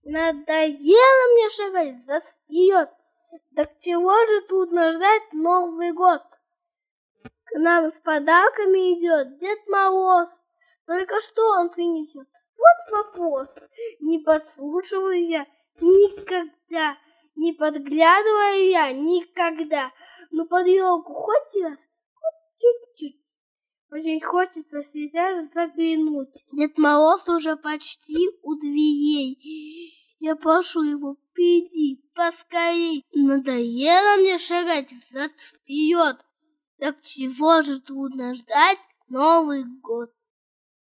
Надоело мне шагать вперед. Так чего же трудно ждать Новый год? К нам с подарками идет Дед Мороз. Только что он принесет? Вот вопрос. Не подслушиваю я никогда, не подглядываю я никогда. Но под елку хоть раз, хоть чуть-чуть. Очень хочется сейчас заглянуть. Дед Мороз уже почти у дверей. Я прошу его, приди поскорей. Надоело мне шагать взад-вперед. Так чего же трудно ждать Новый год?